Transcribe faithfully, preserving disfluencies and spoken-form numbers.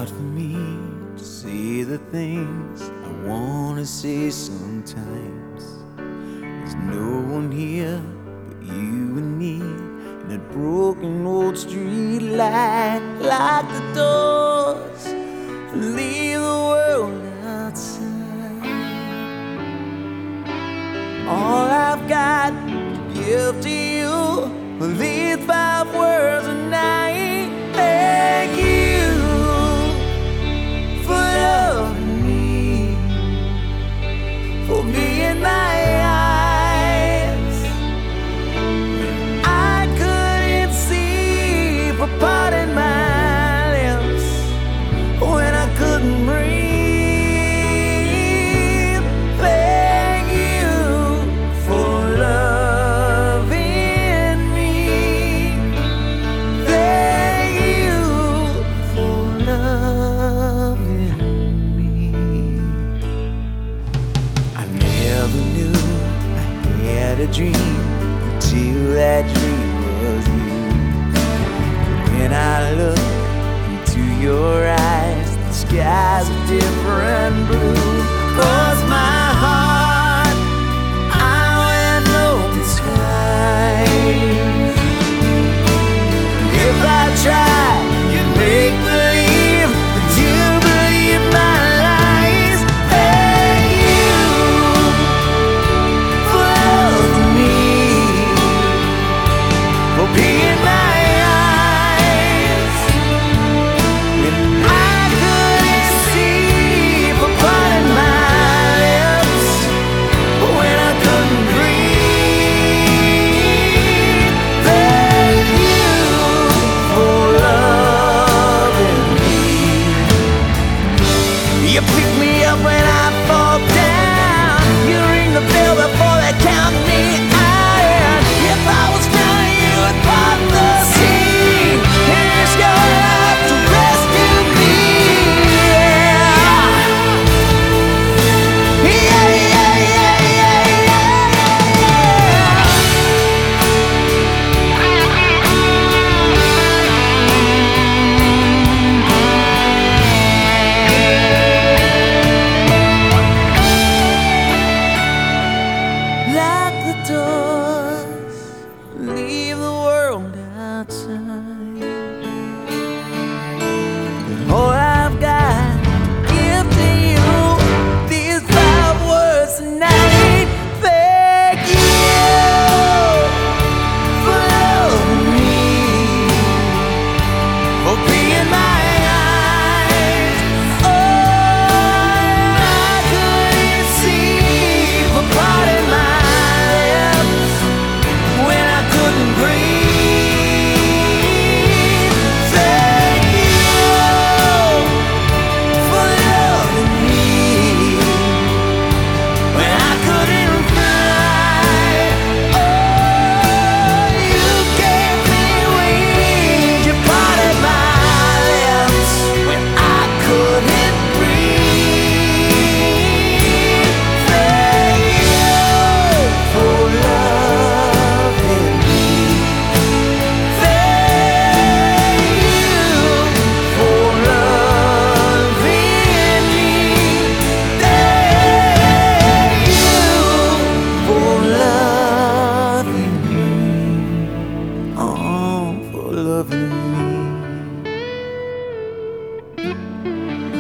hard for me to say the things I wanna say sometimes. There's no one here but you and me, and that broken old street light. Lock the doors and leave the world outside. All I've got to give to you are these five words a night. Thank you for loving me, for being my eyes. I couldn't see, for parting my lips when I couldn't breathe. Thank you for loving me. Thank you for loving me. I never knew I had a dream until that dream was you. When I look into your eyes, the sky's a different blue. 'Cause my heart, I went open skies. If I tried, you'd make believe that you believe my lies. Thank you for loving me, for being my eyes. When I couldn't see, for parting my lips when I couldn't breathe. Thank you for loving me. You pick me up when I fall down. You ring the bell before they count me out. If I was drowning, you would part the sea and risk your life to rescue me. Yeah, yeah, yeah, yeah, yeah, lock the doors, leave the world outside. All I've got to give to you, these five words tonight. Thank you for loving me, for being my eyes. Oh, I couldn't see, for parting my lips when I couldn't breathe. Thank you for loving me when I couldn't fly. Oh, you gave me wings, you parted my lips when I couldn't breathe. Thank you for loving me. Thank you for loving me. Thank you for loving me. Oh, for loving me.